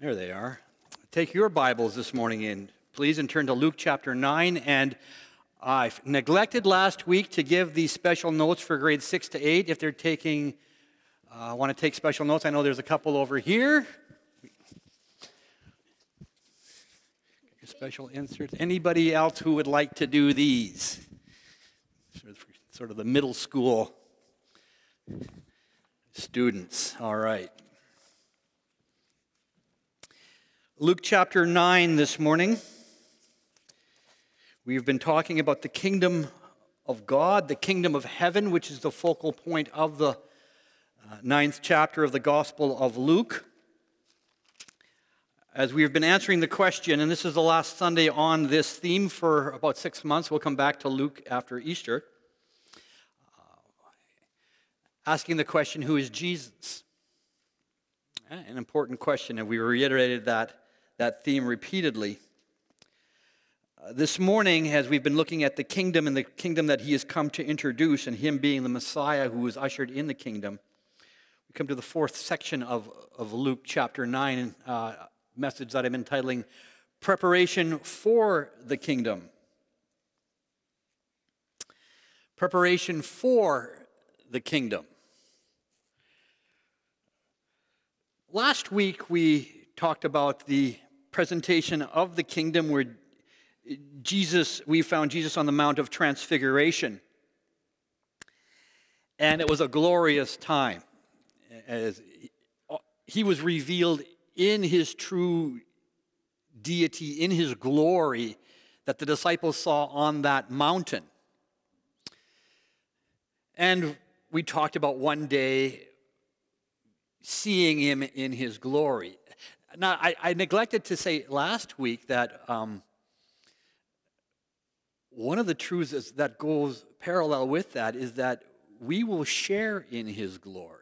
There they are. Take your Bibles this morning please, and turn to Luke chapter 9. And I neglected last week to give these special notes for grades 6 to 8. If they're want to take special notes, I know there's a couple over here. Special inserts. Anybody else who would like to do these? Sort of the middle school students. All right. Luke chapter 9 this morning. We've been talking about the kingdom of God, the kingdom of heaven, which is the focal point of the 9th chapter of the Gospel of Luke. As we've been answering the question, and this is the last Sunday on this theme for about 6 months, we'll come back to Luke after Easter, asking the question, who is Jesus? An important question, and we reiterated that theme repeatedly. This morning, as we've been looking at the kingdom and the kingdom that he has come to introduce, and him being the Messiah who was ushered in the kingdom, we come to the fourth section of Luke chapter 9, message that I'm entitling Preparation for the Kingdom. Preparation for the Kingdom. Last week we talked about the presentation of the kingdom where we found Jesus on the Mount of Transfiguration. And it was a glorious time as he was revealed in his true deity, in his glory that the disciples saw on that mountain. And we talked about one day seeing him in his glory. Now, I neglected to say last week that one of the truths that goes parallel with that is that we will share in his glory.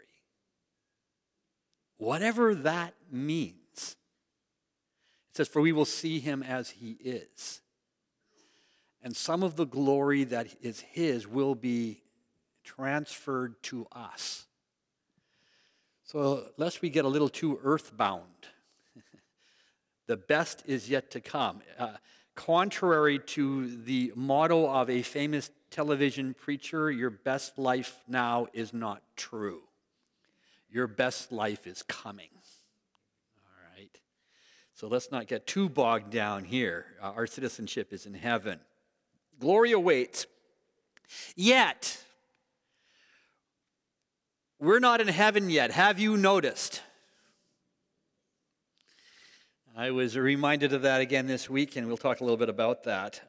Whatever that means. It says, for we will see him as he is. And some of the glory that is his will be transferred to us. So lest we get a little too earthbound, the best is yet to come. Contrary to the motto of a famous television preacher, your best life now is not true. Your best life is coming. All right. So let's not get too bogged down here. Our citizenship is in heaven. Glory awaits. Yet, we're not in heaven yet. Have you noticed? I was reminded of that again this week, and we'll talk a little bit about that.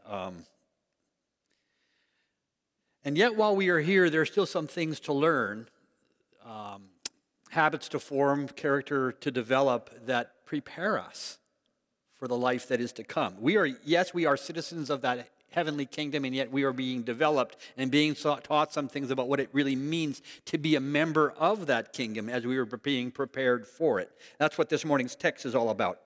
And yet, while we are here, there are still some things to learn, habits to form, character to develop that prepare us for the life that is to come. We are citizens of that heavenly kingdom, and yet we are being developed and being taught some things about what it really means to be a member of that kingdom as we are being prepared for it. That's what this morning's text is all about.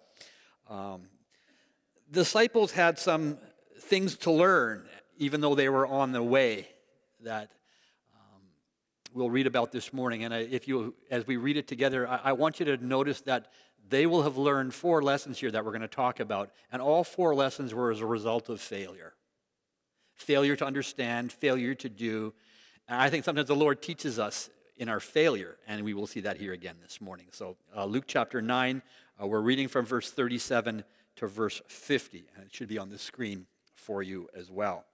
Disciples had some things to learn, even though they were on the way, that we'll read about this morning. And as we read it together, I want you to notice that they will have learned 4 lessons here that we're going to talk about, and all 4 lessons were as a result of failure. Failure to understand, failure to do. And I think sometimes the Lord teaches us in our failure, and we will see that here again this morning. So Luke chapter 9, we're reading from verse 37 to verse 50, and it should be on the screen for you as well.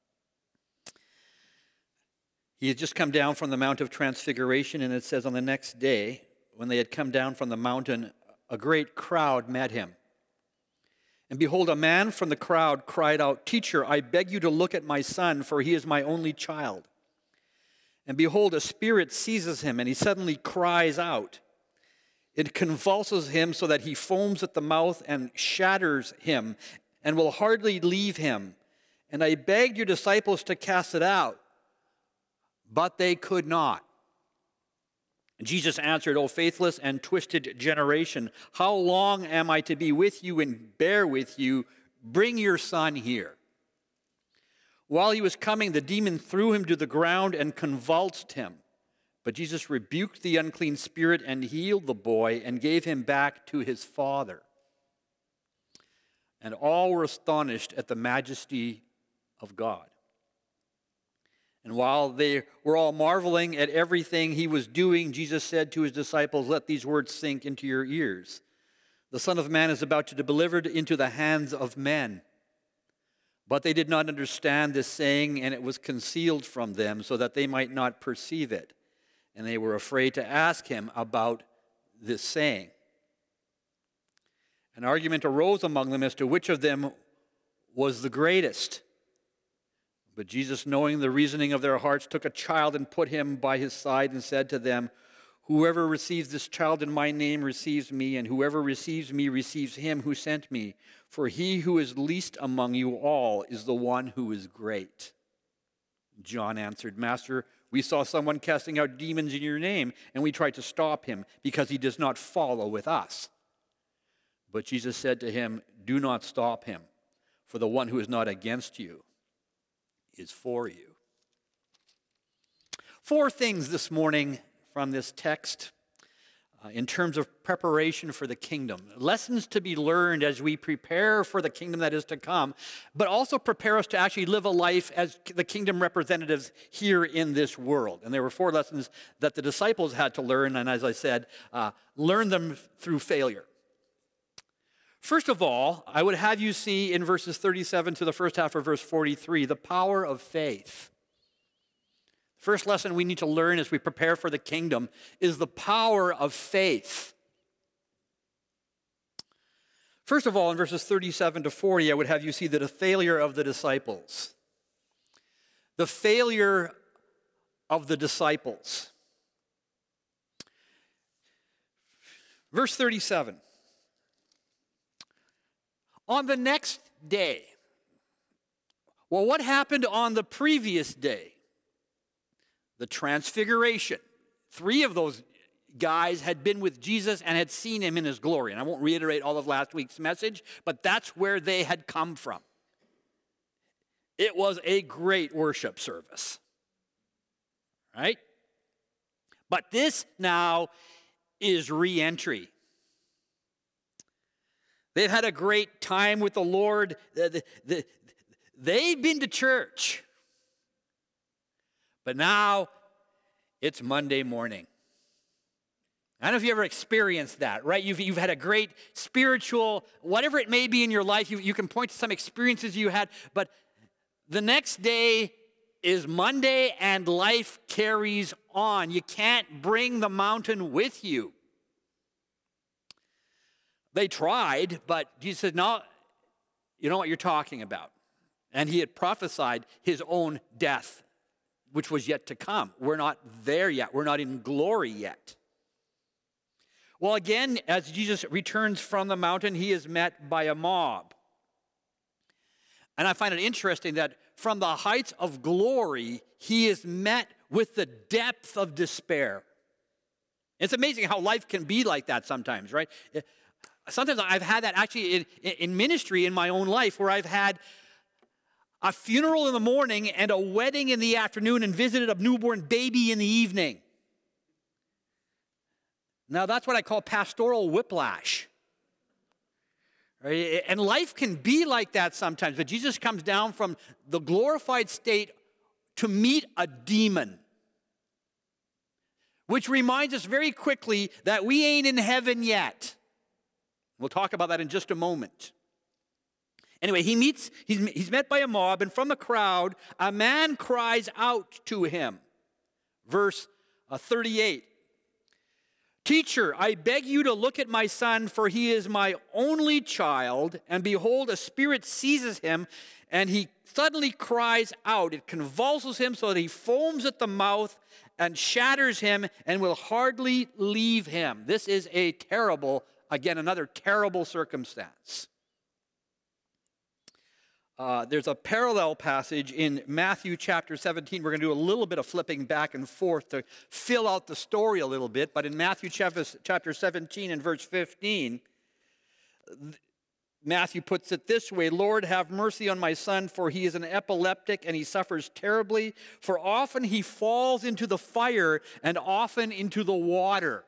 He had just come down from the Mount of Transfiguration, and it says on the next day, when they had come down from the mountain, a great crowd met him. And behold, a man from the crowd cried out, "Teacher, I beg you to look at my son, for he is my only child." And behold, a spirit seizes him, and he suddenly cries out. It convulses him so that he foams at the mouth and shatters him, and will hardly leave him. And I begged your disciples to cast it out, but they could not. Jesus answered, "O faithless and twisted generation, how long am I to be with you and bear with you? Bring your son here." While he was coming, the demon threw him to the ground and convulsed him. But Jesus rebuked the unclean spirit and healed the boy and gave him back to his father. And all were astonished at the majesty of God. And while they were all marveling at everything he was doing, Jesus said to his disciples, "Let these words sink into your ears. The Son of Man is about to be delivered into the hands of men." But they did not understand this saying, and it was concealed from them so that they might not perceive it. And they were afraid to ask him about this saying. An argument arose among them as to which of them was the greatest. But Jesus, knowing the reasoning of their hearts, took a child and put him by his side and said to them, "Whoever receives this child in my name receives me, and whoever receives me receives him who sent me. For he who is least among you all is the one who is great." John answered, "Master, we saw someone casting out demons in your name, and we tried to stop him because he does not follow with us." But Jesus said to him, "Do not stop him, for the one who is not against you is for you." 4 things this morning from this text in terms of preparation for the kingdom. Lessons to be learned as we prepare for the kingdom that is to come, but also prepare us to actually live a life as the kingdom representatives here in this world. And there were 4 lessons that the disciples had to learn, and as I said, learn them through failure. First of all, I would have you see in verses 37 to the first half of verse 43, the power of faith. The first lesson we need to learn as we prepare for the kingdom is the power of faith. First of all, in verses 37 to 40, I would have you see the failure of the disciples. The failure of the disciples. Verse 37. On the next day. Well, what happened on the previous day? The transfiguration. 3 of those guys had been with Jesus and had seen him in his glory. And I won't reiterate all of last week's message, but that's where they had come from. It was a great worship service. Right? But this now is re-entry. They've had a great time with the Lord. They've been to church. But now it's Monday morning. I don't know if you ever experienced that, right? You've had a great spiritual, whatever it may be in your life, you can point to some experiences you had, but the next day is Monday and life carries on. You can't bring the mountain with you. They tried, but Jesus said, "No, you know what you're talking about." And he had prophesied his own death, which was yet to come. We're not there yet. We're not in glory yet. Well, again, as Jesus returns from the mountain, he is met by a mob. And I find it interesting that from the heights of glory, he is met with the depth of despair. It's amazing how life can be like that sometimes, right? Sometimes I've had that actually in ministry in my own life, where I've had a funeral in the morning and a wedding in the afternoon and visited a newborn baby in the evening. Now that's what I call pastoral whiplash. Right? And life can be like that sometimes, but Jesus comes down from the glorified state to meet a demon. Which reminds us very quickly that we ain't in heaven yet. We'll talk about that in just a moment. Anyway, he's met by a mob, and from the crowd, a man cries out to him. Verse 38. "Teacher, I beg you to look at my son, for he is my only child, and behold, a spirit seizes him, and he suddenly cries out. It convulses him so that he foams at the mouth and shatters him and will hardly leave him." This is a terrible, again, another terrible circumstance. There's a parallel passage in Matthew chapter 17. We're going to do a little bit of flipping back and forth to fill out the story a little bit. But in Matthew chapter 17 and verse 15, Matthew puts it this way: Lord, have mercy on my son, for he is an epileptic and he suffers terribly. For often he falls into the fire and often into the water.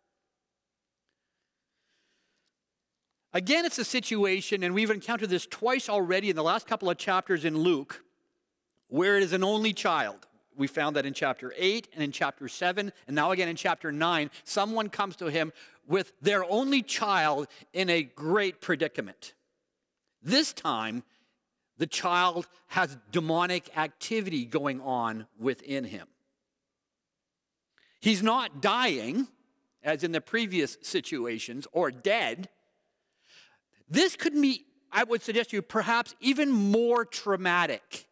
Again, it's a situation, and we've encountered this twice already in the last couple of chapters in Luke, where it is an only child. We found that in chapter 8 and in chapter 7, and now again in chapter 9, someone comes to him with their only child in a great predicament. This time, the child has demonic activity going on within him. He's not dying, as in the previous situations, or dead. This could be, I would suggest to you, perhaps even more traumatic.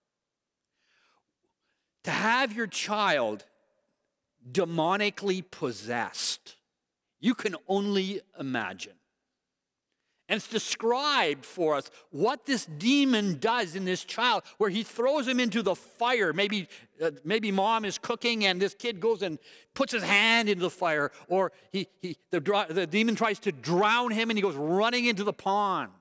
To have your child demonically possessed. You can only imagine. And it's described for us what this demon does in this child, where he throws him into the fire. Maybe mom is cooking and this kid goes and puts his hand into the fire, or the demon tries to drown him and he goes running into the pond.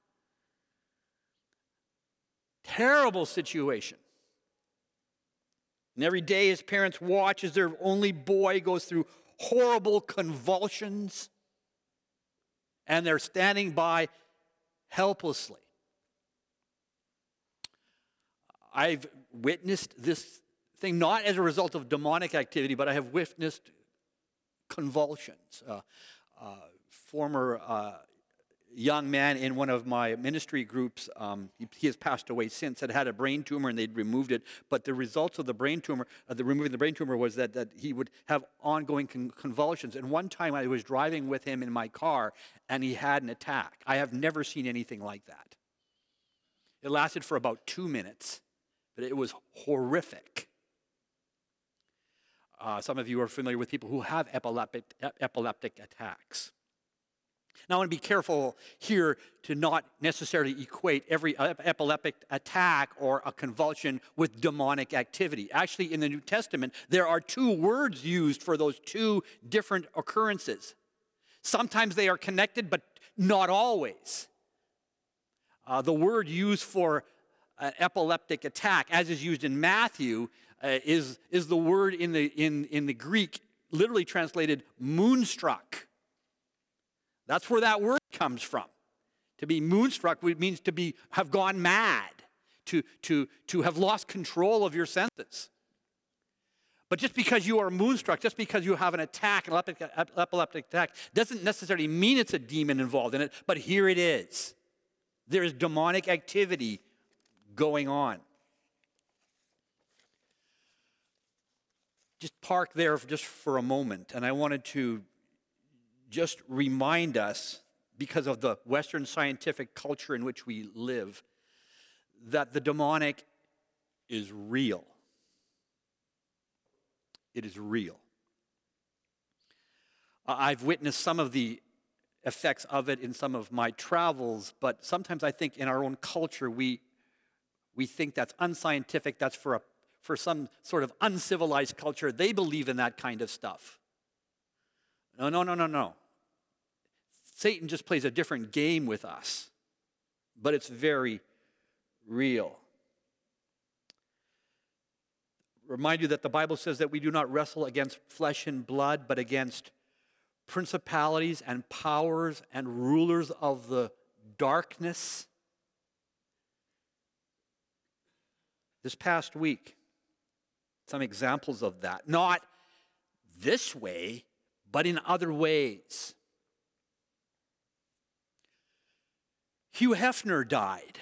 Terrible situation. And every day his parents watch as their only boy goes through horrible convulsions, and they're standing by helplessly. I've witnessed this thing not as a result of demonic activity, but I have witnessed convulsions. Former young man in one of my ministry groups, he has passed away since, had a brain tumor and they'd removed it. But the results of the brain tumor, removing the brain tumor, was that he would have ongoing convulsions. And one time I was driving with him in my car and he had an attack. I have never seen anything like that. It lasted for about 2 minutes, but it was horrific. Some of you are familiar with people who have epileptic attacks. Now, I want to be careful here to not necessarily equate every epileptic attack or a convulsion with demonic activity. Actually, in the New Testament, there are 2 words used for those 2 different occurrences. Sometimes they are connected, but not always. The word used for an epileptic attack, as is used in Matthew, is the word in the Greek, literally translated moonstruck. That's where that word comes from. To be moonstruck means to have gone mad, to have lost control of your senses. But just because you are moonstruck, just because you have an attack, an epileptic attack, doesn't necessarily mean it's a demon involved in it, but here it is. There is demonic activity going on. Just park there just for a moment, and I wanted to just remind us, because of the Western scientific culture in which we live, that the demonic is real. It is real. I've witnessed some of the effects of it in some of my travels, but sometimes I think in our own culture we think that's unscientific, that's for some sort of uncivilized culture. They believe in that kind of stuff. No. Satan just plays a different game with us, but it's very real. Remind you that the Bible says that we do not wrestle against flesh and blood, but against principalities and powers and rulers of the darkness. This past week, some examples of that. Not this way, but in other ways. Hugh Hefner died.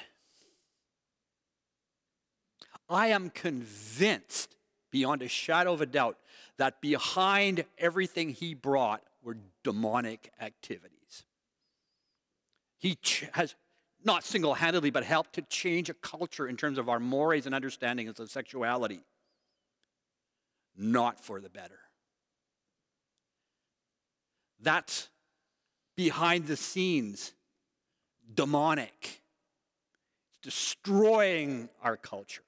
I am convinced, beyond a shadow of a doubt, that behind everything he brought were demonic activities. He has not single-handedly, but helped to change a culture in terms of our mores and understandings of sexuality. Not for the better. That's behind the scenes, demonic, destroying our culture,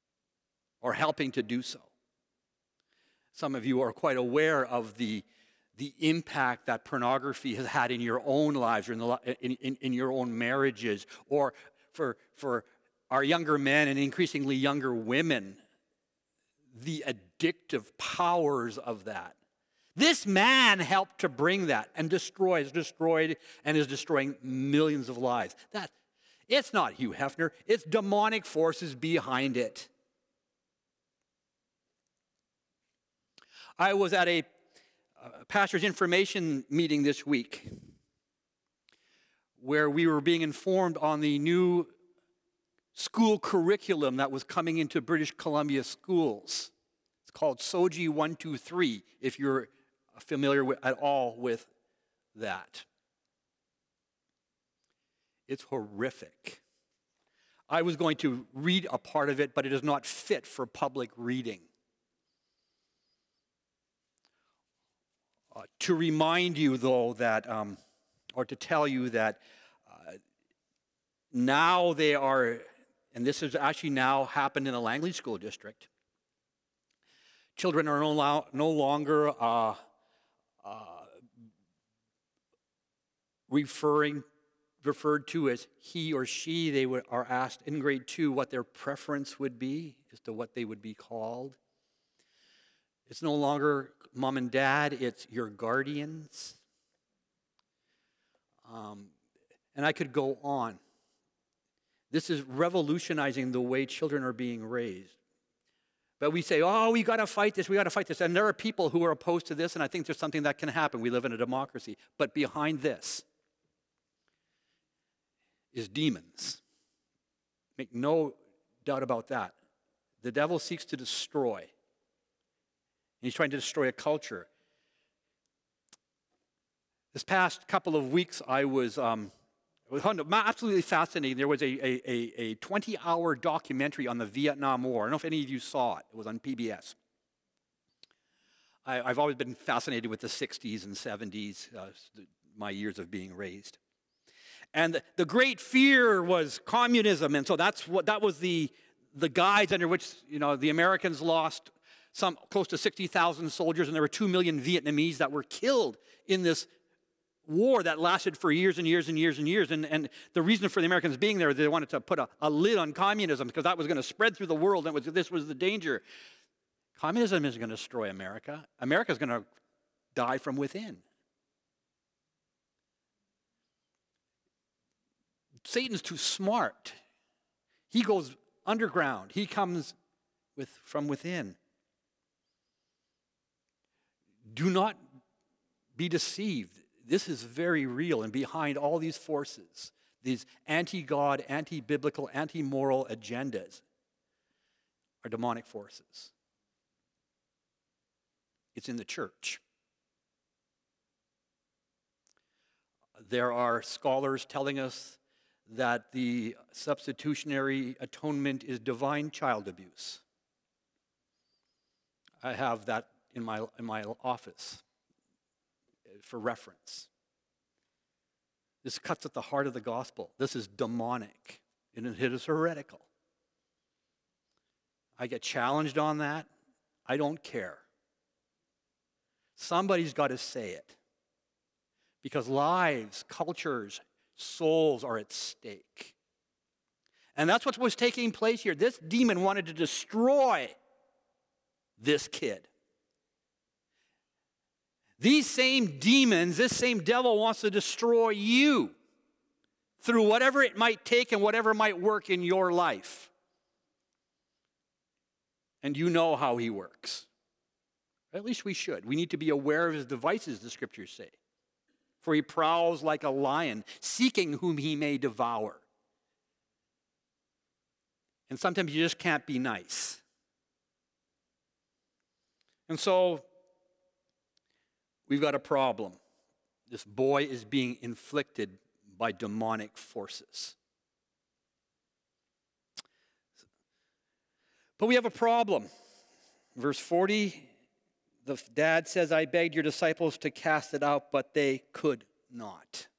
or helping to do so. Some of you are quite aware of the the impact that pornography has had in your own lives or in your own marriages, or for our younger men and increasingly younger women, the addictive powers of that. This man helped to bring that and destroyed and is destroying millions of lives. It's not Hugh Hefner. It's demonic forces behind it. I was at a pastor's information meeting this week where we were being informed on the new school curriculum that was coming into British Columbia schools. It's called SOGI 123, if you're familiar at all with that. It's horrific. I was going to read a part of it, but it is not fit for public reading. To remind you, though, that, or to tell you that now they are, and this has actually now happened in the Langley School District, children are no longer referred to as he or she. They are asked in grade 2 what their preference would be as to what they would be called. It's no longer mom and dad, it's your guardians. And I could go on. This is revolutionizing the way children are being raised. But we say, oh, we got to fight this, we got to fight this. And there are people who are opposed to this, and I think there's something that can happen. We live in a democracy. But behind this is demons. Make no doubt about that. The devil seeks to destroy. And he's trying to destroy a culture. This past couple of weeks, I was absolutely fascinating. There was a 20-hour documentary on the Vietnam War. I don't know if any of you saw it. It was on PBS. I've always been fascinated with the 60s and 70s, my years of being raised. And the great fear was communism, and so that was the guise under which the Americans lost close to 60,000 soldiers, and there were 2 million Vietnamese that were killed in this war that lasted for years and years and years and years. And the reason for the Americans being there, they wanted to put a lid on communism because that was going to spread through the world, and this was the danger. Communism isn't going to destroy America. America's going to die from within. Satan's too smart. He goes underground. He comes from within. Do not be deceived. This is very real, and behind all these forces, these anti-God, anti-biblical, anti-moral agendas, are demonic forces. It's in the church. There are scholars telling us that the substitutionary atonement is divine child abuse. I have that in my office for reference. This cuts at the heart of the gospel. This is demonic, and it is heretical. I get challenged on that. I don't care. Somebody's got to say it. Because lives, cultures, souls are at stake. And that's what was taking place here. This demon wanted to destroy this kid. These same demons, this same devil wants to destroy you through whatever it might take and whatever might work in your life. And you know how he works. At least we should. We need to be aware of his devices, the scriptures say. For he prowls like a lion, seeking whom he may devour. And sometimes you just can't be nice. And so, we've got a problem. This boy is being inflicted by demonic forces. But we have a problem. Verse 40, the dad says, I begged your disciples to cast it out, but they could not.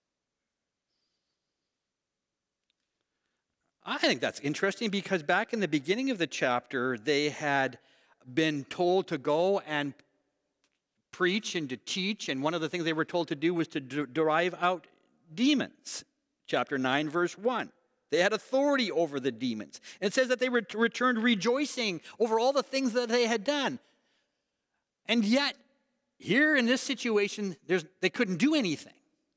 I think that's interesting because back in the beginning of the chapter, they had been told to go and preach and to teach, and one of the things they were told to do was to drive out demons. Chapter 9, verse 1. They had authority over the demons. And it says that they returned rejoicing over all the things that they had done. And yet, here in this situation, they couldn't do anything.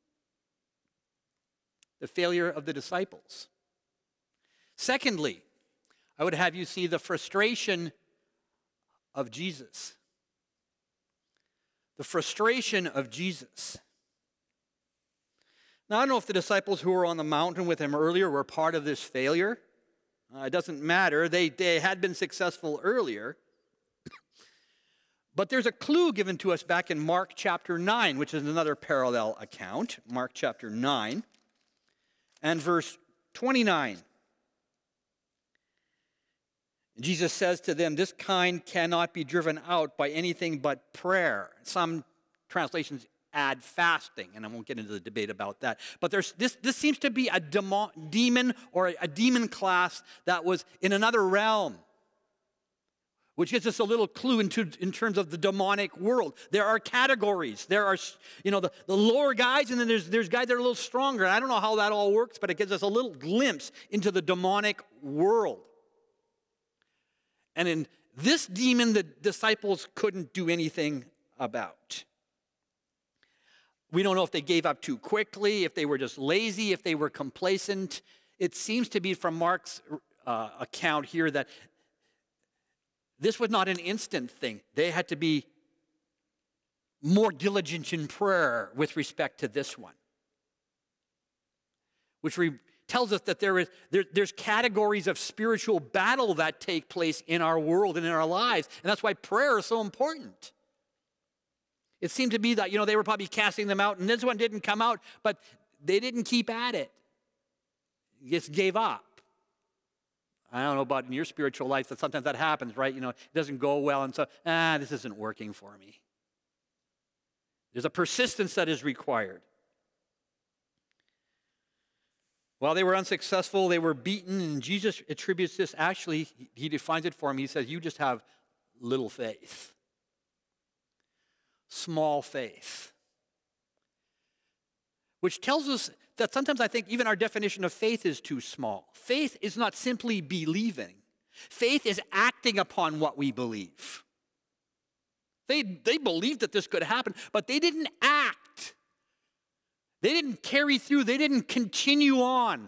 The failure of the disciples. Secondly, I would have you see the frustration of Jesus. The frustration of Jesus. Now, I don't know if the disciples who were on the mountain with him earlier were part of this failure. It doesn't matter. They had been successful earlier. But there's a clue given to us back in Mark chapter 9, which is another parallel account. Mark chapter 9 and verse 29. Jesus says to them, "This kind cannot be driven out by anything but prayer." Some translations add fasting, and I won't get into the debate about that. But this seems to be a demon or a demon class that was in another realm, which gives us a little clue in terms of the demonic world. There are categories. There are, the lower guys, and then there's guys that are a little stronger. I don't know how that all works, but it gives us a little glimpse into the demonic world. And in this demon, the disciples couldn't do anything about. We don't know if they gave up too quickly, if they were just lazy, if they were complacent. It seems to be from Mark's account here that this was not an instant thing. They had to be more diligent in prayer with respect to this one. Which tells us that there's categories of spiritual battle that take place in our world and in our lives. And that's why prayer is so important. It seemed to be that, they were probably casting them out, and this one didn't come out, but they didn't keep at it. Just gave up. I don't know about in your spiritual life, that sometimes that happens, right? It doesn't go well, and so, this isn't working for me. There's a persistence that is required. While they were unsuccessful, they were beaten, and Jesus attributes this, actually, he defines it for them. He says, you just have little faith. Small faith. Which tells us that sometimes I think even our definition of faith is too small. Faith is not simply believing. Faith is acting upon what we believe. They believed that this could happen, but they didn't act. They didn't carry through. They didn't continue on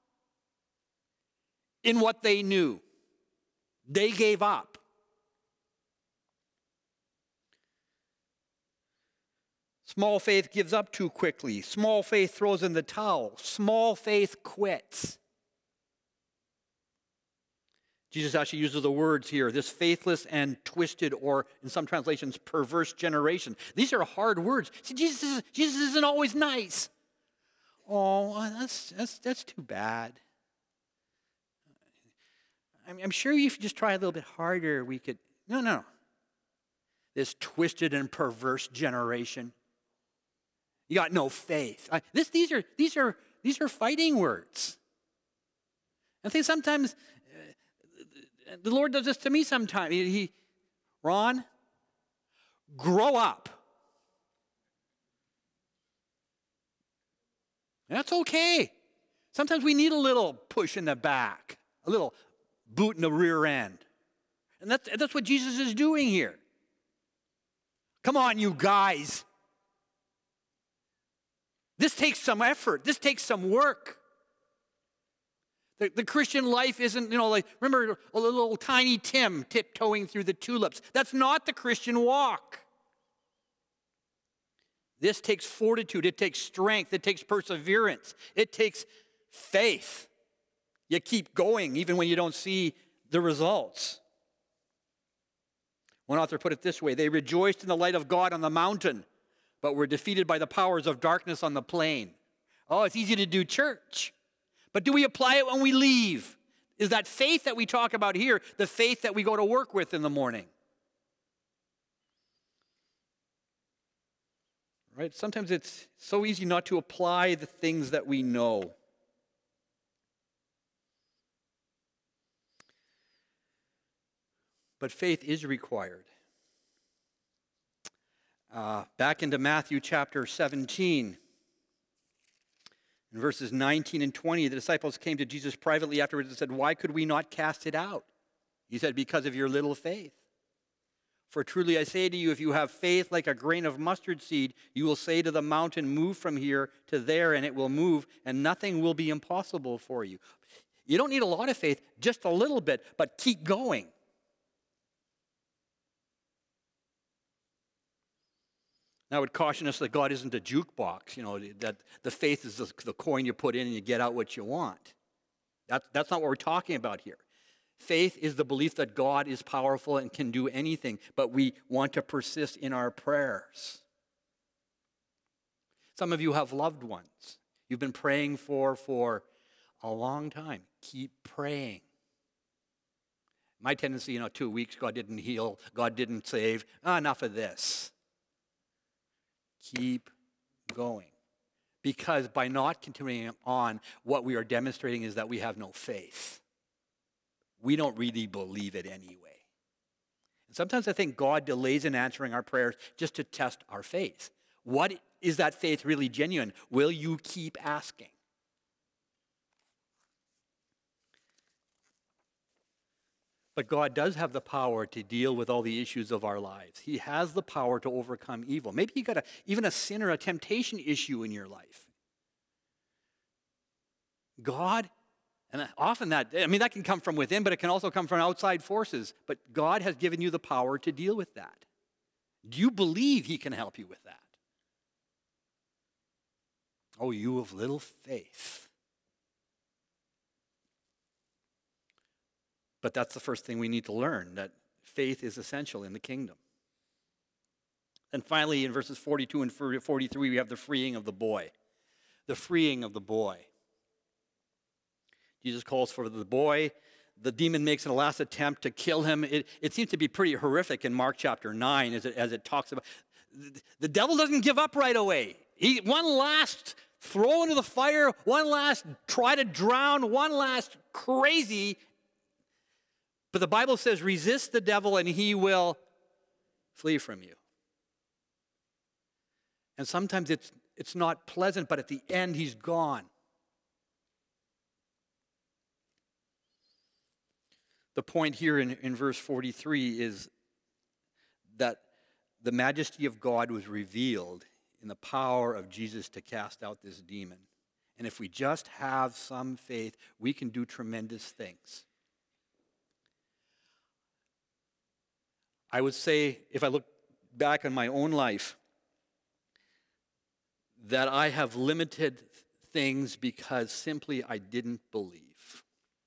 in what they knew. They gave up. Small faith gives up too quickly. Small faith throws in the towel. Small faith quits. Jesus actually uses the words here, this faithless and twisted, or in some translations, perverse generation. These are hard words. See, Jesus isn't always nice. Oh, that's too bad. I'm sure if you just try a little bit harder, we could. No. This twisted and perverse generation. You got no faith. These are fighting words. I think sometimes the Lord does this to me sometimes. Ron, grow up. That's okay. Sometimes we need a little push in the back, a little boot in the rear end. And that's what Jesus is doing here. Come on, you guys. This takes some effort. This takes some work. The Christian life isn't, remember a little tiny Tim tiptoeing through the tulips. That's not the Christian walk. This takes fortitude. It takes strength. It takes perseverance. It takes faith. You keep going even when you don't see the results. One author put it this way: they rejoiced in the light of God on the mountain, but were defeated by the powers of darkness on the plain. Oh, it's easy to do church. But do we apply it when we leave? Is that faith that we talk about here the faith that we go to work with in the morning? Right? Sometimes it's so easy not to apply the things that we know. But faith is required. Back into Matthew chapter 17. In verses 19 and 20, the disciples came to Jesus privately afterwards and said, "Why could we not cast it out?" He said, "Because of your little faith. For truly I say to you, if you have faith like a grain of mustard seed, you will say to the mountain, 'Move from here to there,' and it will move, and nothing will be impossible for you." You don't need a lot of faith, just a little bit, but keep going. I would caution us that God isn't a jukebox, that the faith is the coin you put in and you get out what you want. That's not what we're talking about here. Faith is the belief that God is powerful and can do anything, but we want to persist in our prayers. Some of you have loved ones you've been praying for a long time. Keep praying. My tendency, 2 weeks, God didn't heal, God didn't save. Enough of this. Keep going. Because by not continuing on, what we are demonstrating is that we have no faith. We don't really believe it anyway. And sometimes I think God delays in answering our prayers just to test our faith. What is that faith really genuine? Will you keep asking? But God does have the power to deal with all the issues of our lives. He has the power to overcome evil. Maybe you got even a sin or a temptation issue in your life. God, and often that can come from within, but it can also come from outside forces. But God has given you the power to deal with that. Do you believe He can help you with that? Oh, you of little faith. But that's the first thing we need to learn, that faith is essential in the kingdom. And finally, in verses 42 and 43, we have the freeing of the boy. The freeing of the boy. Jesus calls for the boy. The demon makes a last attempt to kill him. It seems to be pretty horrific in Mark chapter 9 as it talks about. The devil doesn't give up right away. One last throw into the fire, one last try to drown, one last crazy. But the Bible says, resist the devil and he will flee from you. And sometimes it's not pleasant, but at the end he's gone. The point here in verse 43 is that the majesty of God was revealed in the power of Jesus to cast out this demon. And if we just have some faith, we can do tremendous things. I would say, if I look back on my own life, that I have limited things because simply I didn't believe.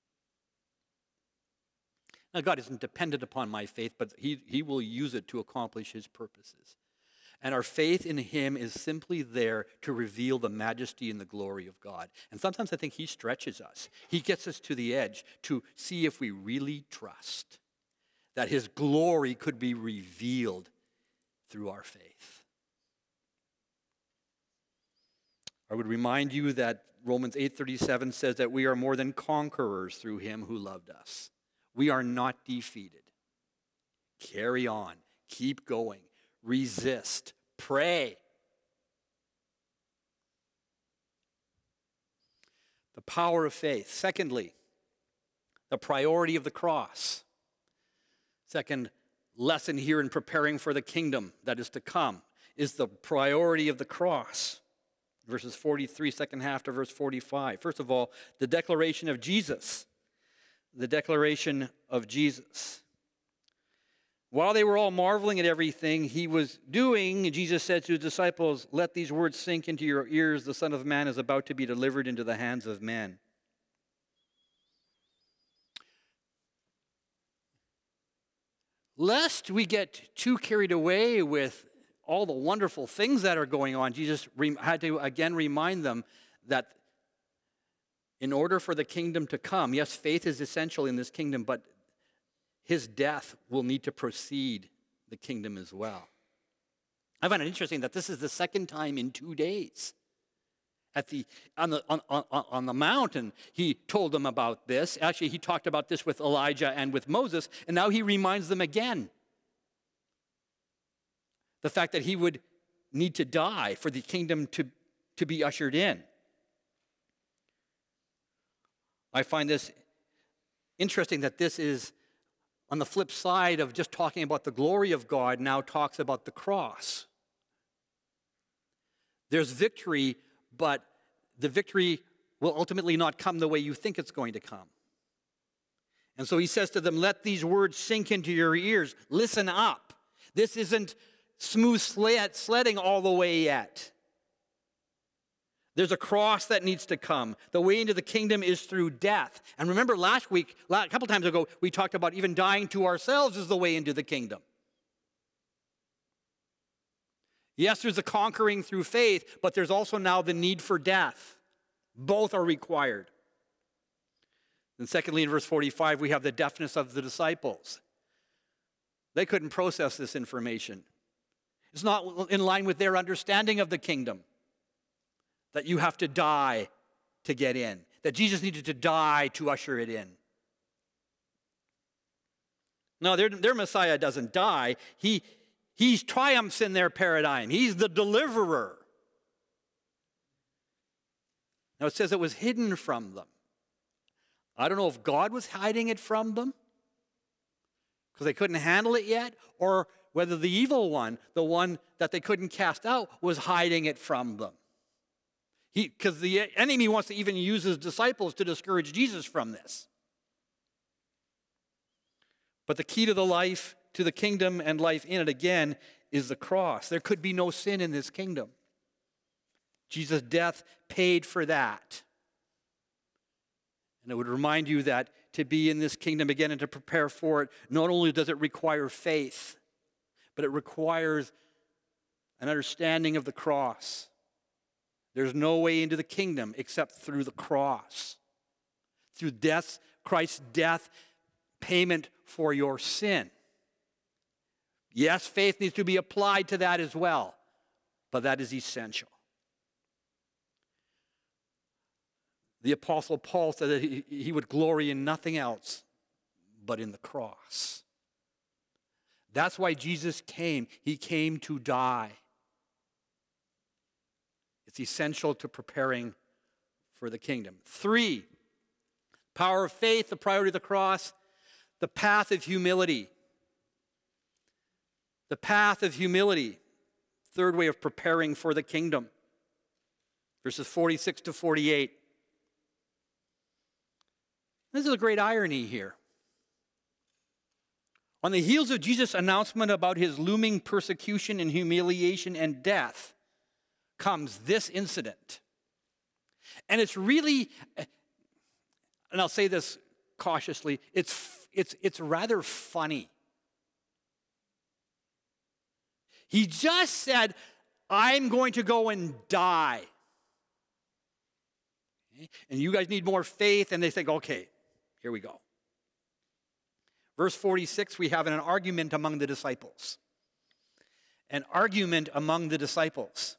Now, God isn't dependent upon my faith, but He will use it to accomplish His purposes. And our faith in Him is simply there to reveal the majesty and the glory of God. And sometimes I think He stretches us. He gets us to the edge to see if we really trust that His glory could be revealed through our faith. I would remind you that Romans 8:37 says that we are more than conquerors through Him who loved us. We are not defeated. Carry on. Keep going. Resist. Pray. The power of faith. Secondly, the priority of the cross. Second lesson here in preparing for the kingdom that is to come is the priority of the cross. Verses 43, second half to verse 45. First of all, the declaration of Jesus. The declaration of Jesus. While they were all marveling at everything He was doing, Jesus said to His disciples, "Let these words sink into your ears. The Son of Man is about to be delivered into the hands of men." Lest we get too carried away with all the wonderful things that are going on, Jesus had to again remind them that in order for the kingdom to come, yes, faith is essential in this kingdom, but His death will need to precede the kingdom as well. I find it interesting that this is the second time in 2 days. On the mountain, He told them about this. Actually, He talked about this with Elijah and with Moses, and now He reminds them again. the fact that he would need to die for the kingdom to be ushered in. I find this interesting that this is on the flip side of just talking about the glory of God, now talks about the cross. There's victory, but the victory will ultimately not come the way you think it's going to come. And so he says to them, let these words sink into your ears. Listen up. This isn't smooth sledding all the way yet. There's a cross that needs to come. The way into the kingdom is through death. And remember last week, a couple times ago, we talked about even dying to ourselves is the way into the kingdom. Yes, there's a conquering through faith, but there's also now the need for death. Both are required. And secondly, in verse 45, we have the deafness of the disciples. They couldn't process this information. It's not in line with their understanding of the kingdom, that you have to die to get in, that Jesus needed to die to usher it in. No, their Messiah doesn't die. He triumphs in their paradigm. He's the deliverer. Now it says it was hidden from them. I don't know if God was hiding it from them because they couldn't handle it yet, or whether the evil one, the one that they couldn't cast out, was hiding it from them. Because the enemy wants to even use his disciples to discourage Jesus from this. But the key to the life, to the kingdom and life in it, again, is the cross. There could be no sin in this kingdom. Jesus' death paid for that. And it would remind you that to be in this kingdom again and to prepare for it, not only does it require faith, but it requires an understanding of the cross. There's no way into the kingdom except through the cross. Through death, Christ's death, payment for your sin. Yes, faith needs to be applied to that as well, but that is essential. The Apostle Paul said that he would glory in nothing else but in the cross. That's why Jesus came. He came to die. It's essential to preparing for the kingdom. 3, power of faith, the priority of the cross, the path of humility. The path of humility. Third way of preparing for the kingdom. Verses 46 to 48. This is a great irony here. On the heels of Jesus' announcement about his looming persecution and humiliation and death comes this incident. And it's really, and I'll say this cautiously, it's rather funny. He just said, I'm going to go and die. And you guys need more faith, and they think, okay, here we go. Verse 46, we have an argument among the disciples. An argument among the disciples.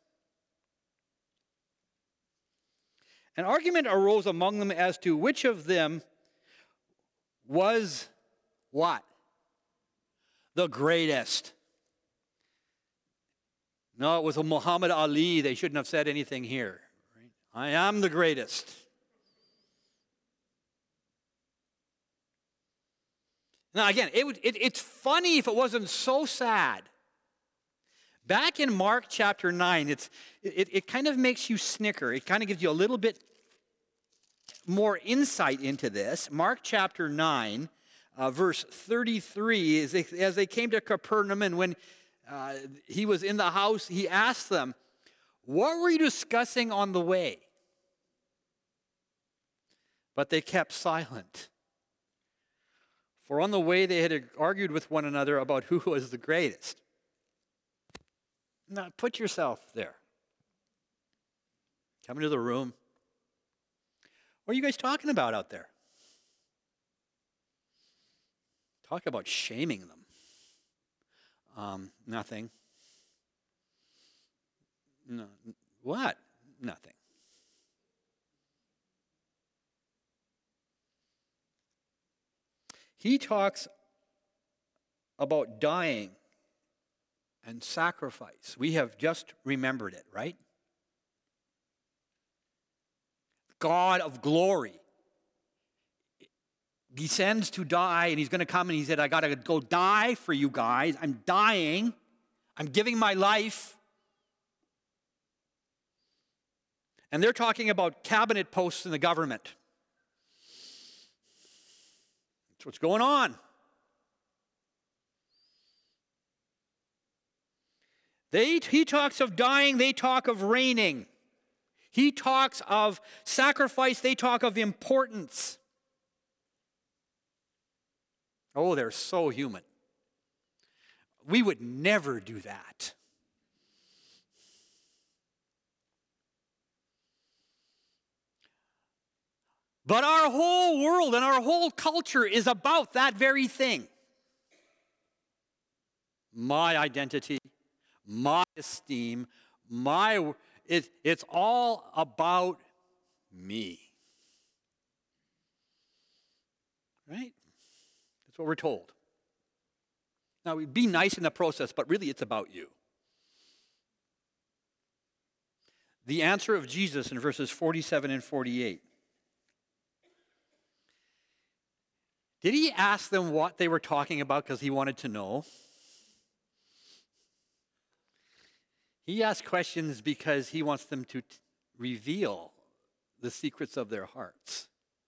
An argument arose among them as to which of them was what? The greatest. No, it was a Muhammad Ali. They shouldn't have said anything here. Right? I am the greatest. Now again, it's funny if it wasn't so sad. Back in Mark chapter 9, it kind of makes you snicker. It kind of gives you a little bit more insight into this. Mark chapter 9, verse 33, as they came to Capernaum, and when he was in the house, he asked them, what were you discussing on the way? But they kept silent. For on the way they had argued with one another about who was the greatest. Now, put yourself there. Come into the room. What are you guys talking about out there? Talk about shaming them. Nothing. No. What? Nothing. He talks about dying and sacrifice. We have just remembered it, right? God of glory descends to die, and he's going to come, and he said, I got to go die for you guys. I'm dying. I'm giving my life. And they're talking about cabinet posts in the government. That's what's going on. He talks of dying, they talk of reigning. He talks of sacrifice, they talk of importance. Oh, they're so human. We would never do that. But our whole world and our whole culture is about that very thing. My identity, my esteem, it's all about me. Right? That's what we're told. Now, be nice in the process, but really it's about you. The answer of Jesus in verses 47 and 48. Did he ask them what they were talking about because he wanted to know? He asked questions because he wants them to reveal the secrets of their hearts.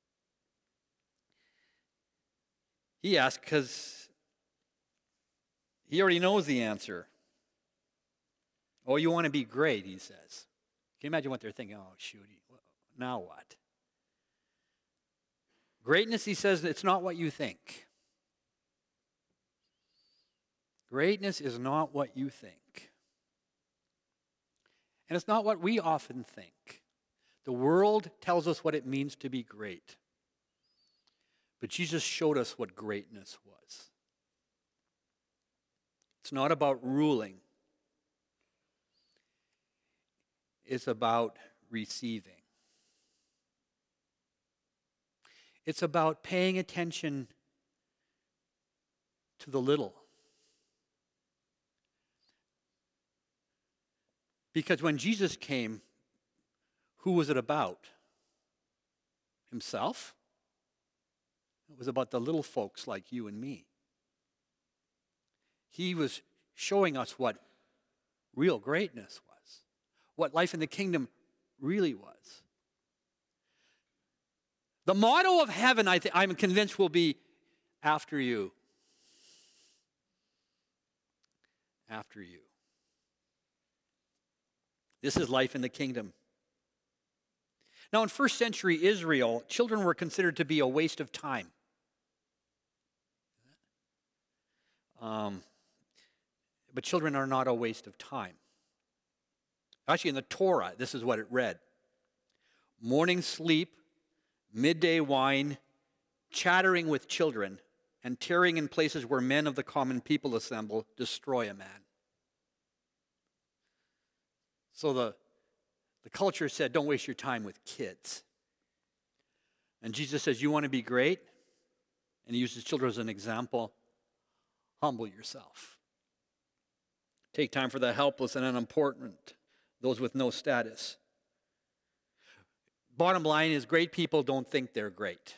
He asked because he already knows the answer. Oh, you want to be great, he says. Can you imagine what they're thinking? Oh, shoot, now what? Greatness, he says, it's not what you think. Greatness is not what you think. And it's not what we often think. The world tells us what it means to be great. But Jesus showed us what greatness was. It's not about ruling. It's about receiving. It's about paying attention to the little. Because when Jesus came, who was it about? Himself? It was about the little folks like you and me. He was showing us what real greatness was, what life in the kingdom really was. The motto of heaven, I'm convinced, will be after you. After you. This is life in the kingdom. Now, in first century Israel, children were considered to be a waste of time. But children are not a waste of time. Actually, in the Torah, this is what it read. Morning sleep, midday wine, chattering with children, and tarrying in places where men of the common people assemble, destroy a man. So the culture said, don't waste your time with kids. And Jesus says, you want to be great? And he uses children as an example. Humble yourself. Take time for the helpless and unimportant, those with no status. Bottom line is, great people don't think they're great.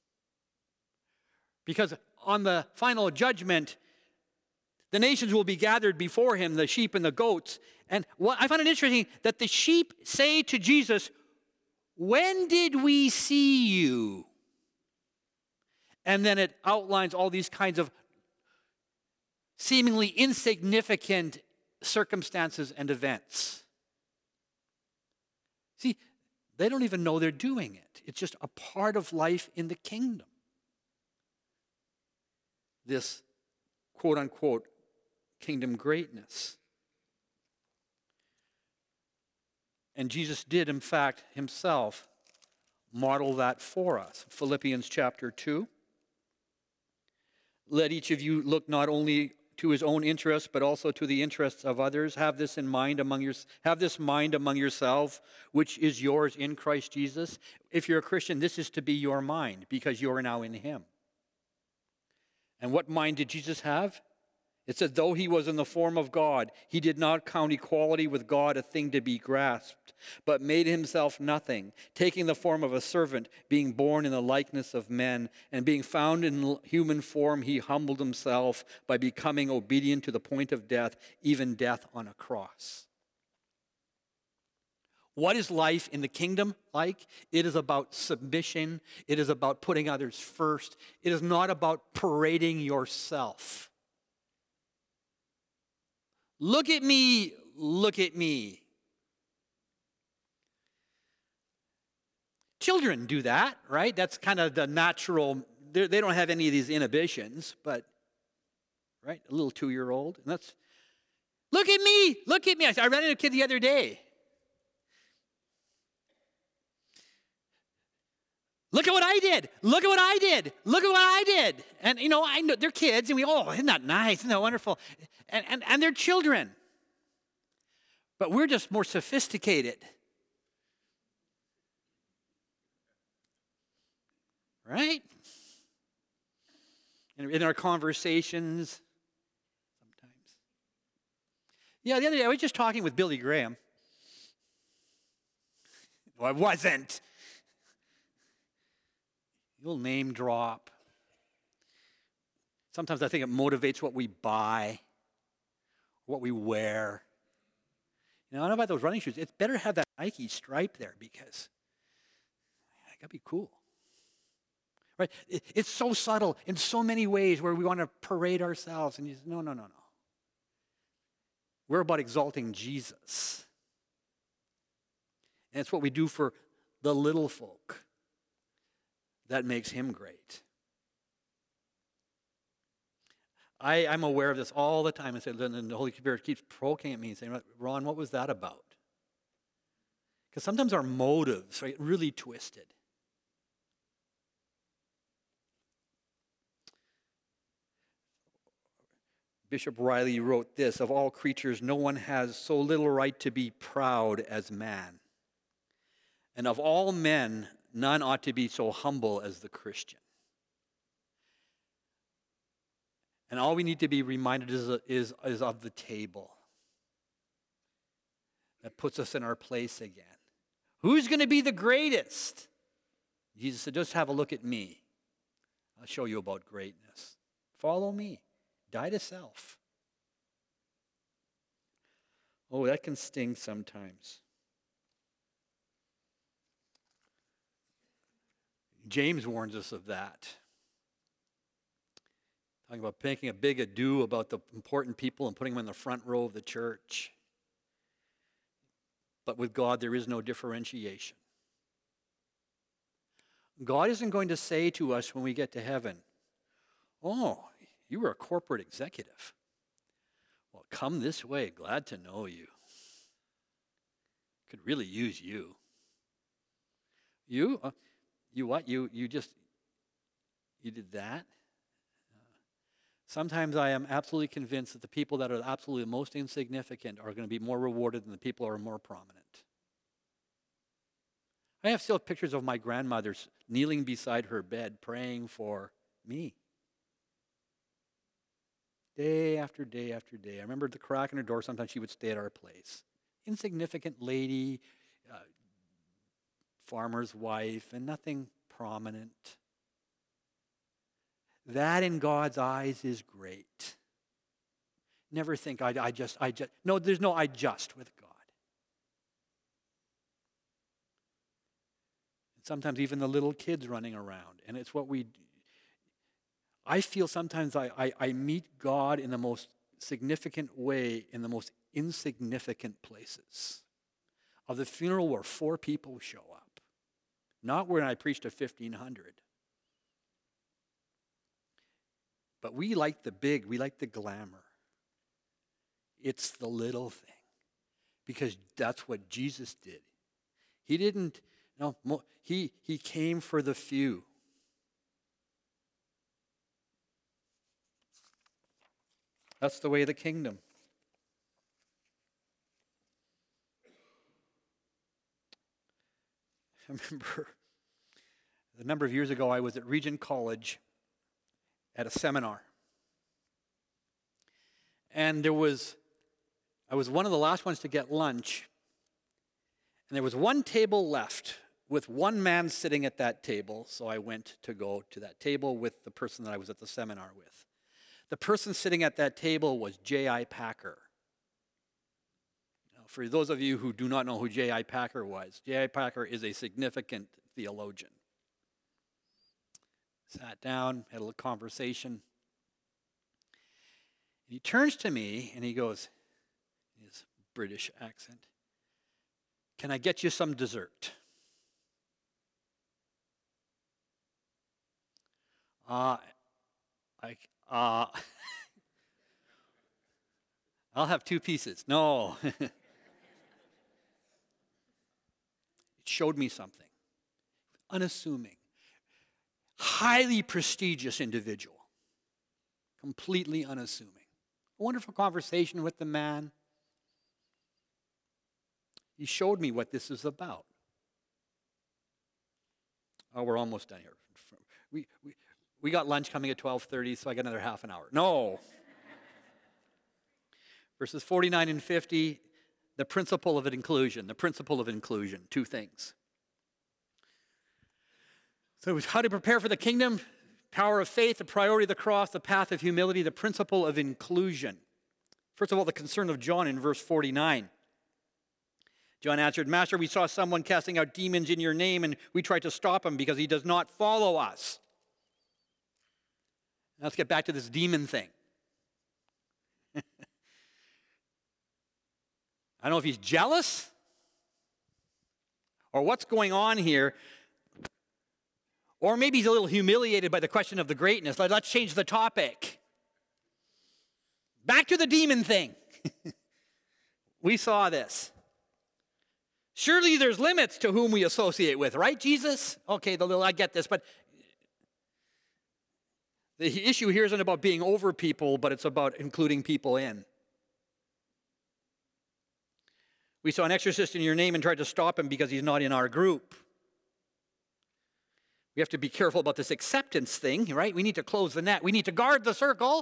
Because on the final judgment, the nations will be gathered before him, the sheep and the goats. And what I find it interesting that the sheep say to Jesus, when did we see you? And then it outlines all these kinds of seemingly insignificant circumstances and events. See, they don't even know they're doing it. It's just a part of life in the kingdom. This quote-unquote kingdom greatness. And Jesus did, in fact, himself model that for us. Philippians chapter 2. Let each of you look not only to his own interests, but also to the interests of others. Have this mind among yourselves, which is yours in Christ Jesus. If you're a Christian, this is to be your mind, because you are now in him. And what mind did Jesus have? It said, though he was in the form of God, he did not count equality with God a thing to be grasped, but made himself nothing, taking the form of a servant, being born in the likeness of men, and being found in human form, he humbled himself by becoming obedient to the point of death, even death on a cross. What is life in the kingdom like? It is about submission. It is about putting others first. It is not about parading yourself. Look at me, look at me. Children do that, right? That's kind of the natural, they don't have any of these inhibitions, but, right, a little 2-year-old. And that's, look at me, look at me. I ran into a kid the other day. Look at what I did. Look at what I did. Look at what I did. And, I know they're kids, and we, isn't that nice? Isn't that wonderful? And they're children. But we're just more sophisticated. Right? In our conversations, sometimes. Yeah, the other day I was just talking with Billy Graham. Well, I wasn't. You'll name drop. Sometimes I think it motivates what we buy, what we wear. I don't know about those running shoes. It's better to have that Nike stripe there because it gotta be cool. Right? It's so subtle in so many ways where we want to parade ourselves. And you say, no. We're about exalting Jesus. And it's what we do for the little folk that makes him great. I'm aware of this all the time. And the Holy Spirit keeps poking at me and saying, Ron, what was that about? Because sometimes our motives are really twisted. Bishop Riley wrote this, of all creatures, no one has so little right to be proud as man. And of all men, none ought to be so humble as the Christian. And all we need to be reminded is of the table that puts us in our place again. Who's going to be the greatest? Jesus said, just have a look at me. I'll show you about greatness. Follow me. Die to self. Oh, that can sting sometimes. James warns us of that. Talking about making a big ado about the important people and putting them in the front row of the church. But with God, there is no differentiation. God isn't going to say to us when we get to heaven, oh, you were a corporate executive. Well, come this way. Glad to know you. Could really use you. You? You what? You did that? Sometimes I am absolutely convinced that the people that are absolutely the most insignificant are going to be more rewarded than the people who are more prominent. I have still pictures of my grandmother kneeling beside her bed praying for me. Day after day after day. I remember the crack in her door. Sometimes she would stay at our place. Insignificant lady, farmer's wife, and nothing prominent. That in God's eyes is great. Never think I just. No, there's no I just with God. And sometimes even the little kids running around. And it's what we I feel sometimes I meet God in the most significant way in the most insignificant places. Of the funeral where 4 people show up. Not when I preached to 1,500. But we like the big, we like the glamour. It's the little thing. Because that's what Jesus did. He didn't, he came for the few. That's the way of the kingdom. I remember a number of years ago, I was at Regent College at a seminar. And I was one of the last ones to get lunch. And there was one table left with one man sitting at that table. So I went to go to that table with the person that I was at the seminar with. The person sitting at that table was J.I. Packer. Now, for those of you who do not know who J.I. Packer was, J.I. Packer is a significant theologian. Sat down, had a little conversation. He turns to me and he goes, in his British accent, "Can I get you some dessert?" I'll have 2 pieces. No. It showed me something. Unassuming. Highly prestigious individual. Completely unassuming. A wonderful conversation with the man. He showed me what this is about. Oh, we're almost done here. We got lunch coming at 12:30, so I got another half an hour. No. Verses 49 and 50, the principle of inclusion. The principle of inclusion, 2 things. So it was how to prepare for the kingdom, power of faith, the priority of the cross, the path of humility, the principle of inclusion. First of all, the concern of John in verse 49. John answered, "Master, we saw someone casting out demons in your name, and we tried to stop him because he does not follow us." Now let's get back to this demon thing. I don't know if he's jealous or what's going on here. Or maybe he's a little humiliated by the question of the greatness. Let's change the topic. Back to the demon thing. We saw this. Surely there's limits to whom we associate with, right, Jesus? Okay, I get this, but the issue here isn't about being over people, but it's about including people in. We saw an exorcist in your name and tried to stop him because he's not in our group. We have to be careful about this acceptance thing, right? We need to close the net. We need to guard the circle.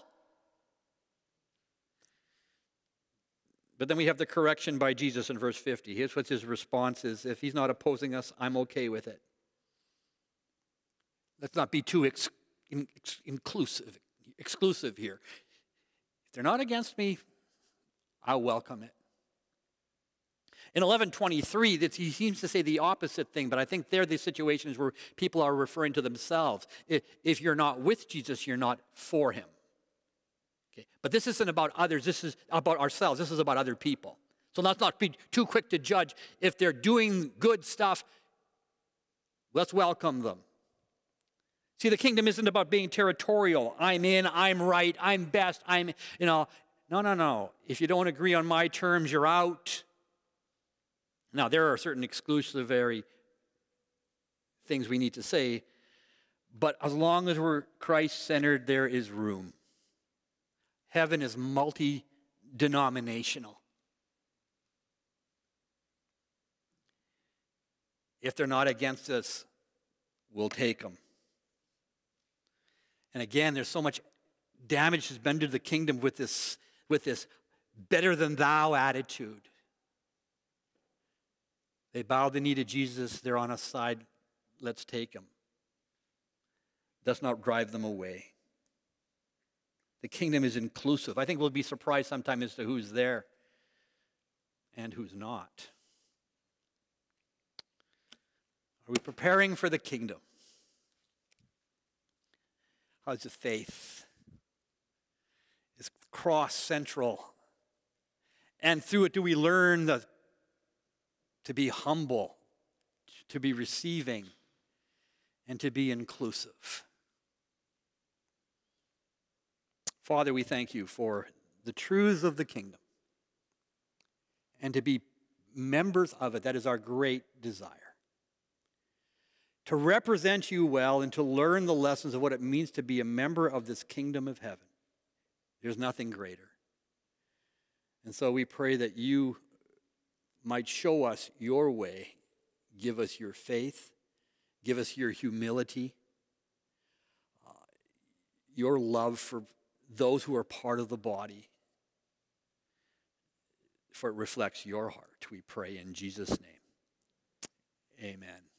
But then we have the correction by Jesus in verse 50. Here's what his response is. If he's not opposing us, I'm okay with it. Let's not be too exclusive here. If they're not against me, I'll welcome it. In 11:23, he seems to say the opposite thing, but I think there the situation is where people are referring to themselves. If you're not with Jesus, you're not for him. Okay. But this isn't about others. This is about ourselves. This is about other people. So let's not be too quick to judge. If they're doing good stuff, let's welcome them. See, the kingdom isn't about being territorial. I'm in, I'm right, I'm best, No. If you don't agree on my terms, you're out. Now, there are certain exclusionary things we need to say, but as long as we're Christ-centered, there is room. Heaven is multi-denominational. If they're not against us, we'll take them. And again, there's so much damage has been to the kingdom with this better than thou attitude. They bow the knee to Jesus. They're on a side. Let's take them. Let's not drive them away. The kingdom is inclusive. I think we'll be surprised sometime as to who's there and who's not. Are we preparing for the kingdom? How's the faith? Is cross central? And through it, do we learn to be humble, to be receiving, and to be inclusive? Father, we thank you for the truths of the kingdom and to be members of it. That is our great desire. To represent you well and to learn the lessons of what it means to be a member of this kingdom of heaven. There's nothing greater. And so we pray that you might show us your way, give us your faith, give us your humility, your love for those who are part of the body, for it reflects your heart. We pray in Jesus' name. Amen.